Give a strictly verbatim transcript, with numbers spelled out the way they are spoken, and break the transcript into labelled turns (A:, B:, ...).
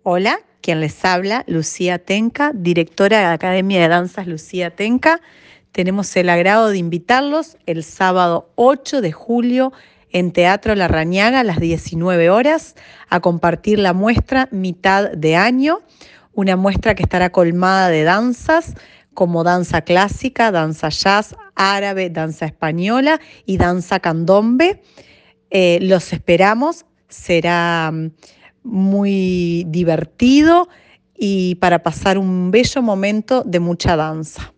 A: Hola, quien les habla, Lucía Tenca, directora de la Academia de Danzas Lucía Tenca. Tenemos el agrado de invitarlos el sábado ocho de julio en Teatro Larrañaga a las diecinueve horas a compartir la muestra Mitad de Año, una muestra que estará colmada de danzas como danza clásica, danza jazz, árabe, danza española y danza candombe. Eh, los esperamos, será mm, muy divertido y para pasar un bello momento de mucha danza.